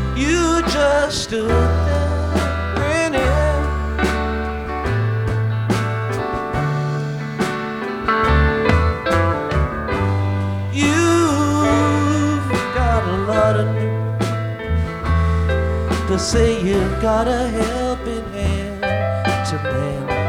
You just stood there grinning. You've got a lot of nerve to say you've got a helping hand to lend.